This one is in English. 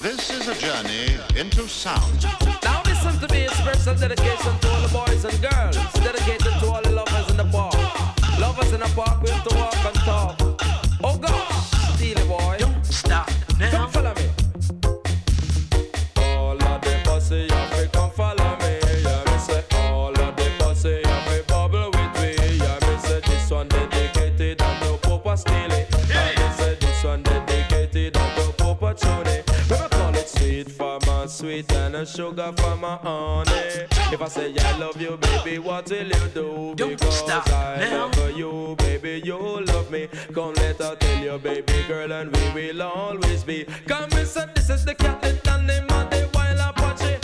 This is a journey into sound. Now listen to me, a special dedication to all the boys and girls. Dedicated to all the lovers in the park. Lovers in the park, we have to walk and talk. Oh gosh, Steely boy. Don't stop now. Come follow me. All of the pussy, you come follow me. Yeah, me say all of the pussy, you bubble with me. Yeah, me say this one dedicated and no Papa Steely. Yeah, me say this one dedicated and no Papa Tony. Sweet for my sweet and a sugar for my honey. If I say I love you, baby, what will you do? Don't because stop I now. love you, baby, you love me. Come let her tell you, baby girl, and we will always be. Come listen, this is the cat that name of the wild Apache.